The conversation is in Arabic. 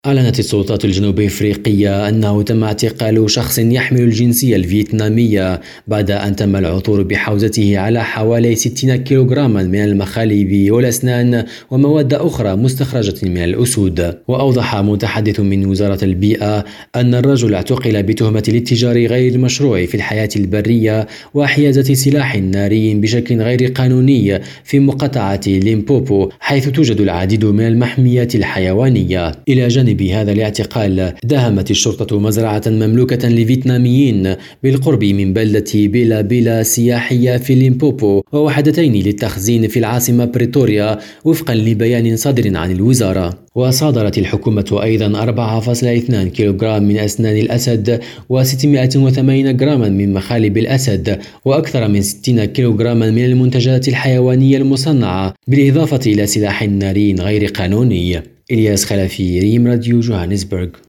أعلنت السلطات الجنوب إفريقية أنه تم اعتقال شخص يحمل الجنسية الفيتنامية بعد أن تم العثور بحوزته على حوالي 60 كيلوغراما من المخالب والأسنان ومواد أخرى مستخرجة من الأسود. وأوضح متحدث من وزارة البيئة أن الرجل اعتقل بتهمة الاتجار غير المشروع في الحياة البرية وحيازة سلاح ناري بشكل غير قانوني في مقاطعة ليمبوبو، حيث توجد العديد من المحميات الحيوانية. إلى جانب بهذا الاعتقال، داهمت الشرطة مزرعة مملوكة لفيتناميين بالقرب من بلدة بيلا بيلا سياحية في ليمبوبو، ووحدتين للتخزين في العاصمة بريتوريا وفقا لبيان صادر عن الوزارة. وصادرت الحكومة أيضا 4.2 كيلوغرام من أسنان الأسد و680 جراما من مخالب الأسد وأكثر من 60 كيلوغراما من المنتجات الحيوانية المصنعة، بالإضافة إلى سلاح ناري غير قانوني. إلياس خلفي، ريم راديو، جوهانسبرغ.